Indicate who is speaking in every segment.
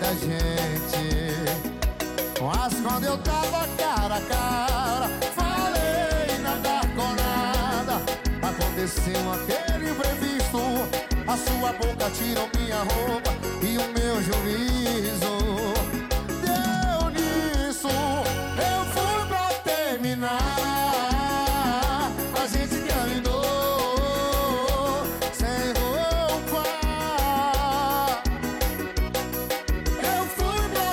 Speaker 1: da gente. Mas quando eu tava cara a cara, falei nada com nada. Aconteceu aquele imprevisto, a sua boca tirou minha roupa e o meu juízo. Deu nisso, eu fui pra terminar. A gente terminou sem roupa. Eu fui pra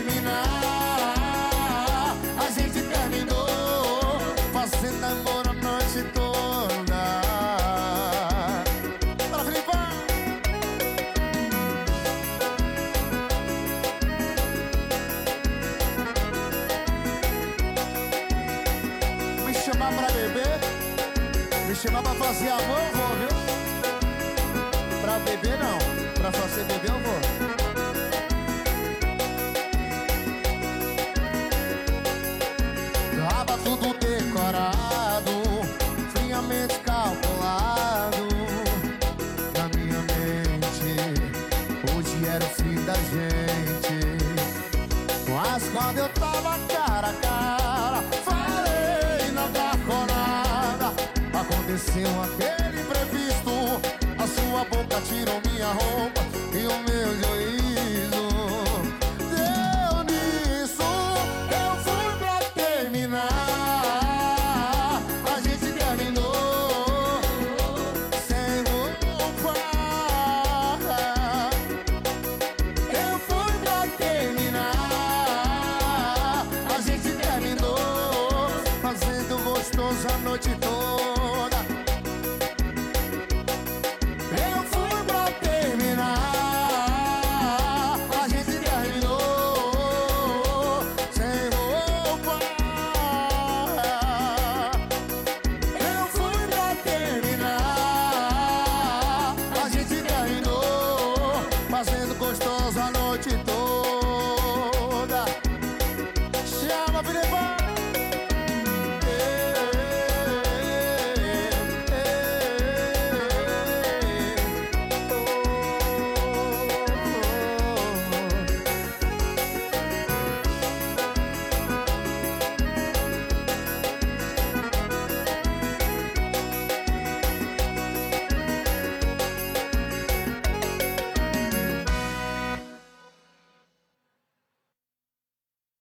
Speaker 1: terminar. A gente terminou fazendo amor a noite toda. Fala, Filipão! Me chamar pra beber, me chamar pra fazer amor, eu vou, viu? Pra beber não, pra fazer beber eu vou. Tava tudo decorado, friamente calculado na minha mente. Hoje era o fim da gente. Mas quando eu tava cara a cara, falei nada com nada. Aconteceu aquele imprevisto, a sua boca tirou minha roupa e o meu juízo. Deu nisso, eu fui pra terminar. A gente terminou sem roupa. Eu fui pra terminar. A gente terminou fazendo gostoso a noite toda.